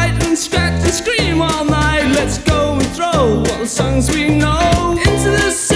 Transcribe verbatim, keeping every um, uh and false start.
fight and scratch and scream all night. Let's go and throw all the songs we know into the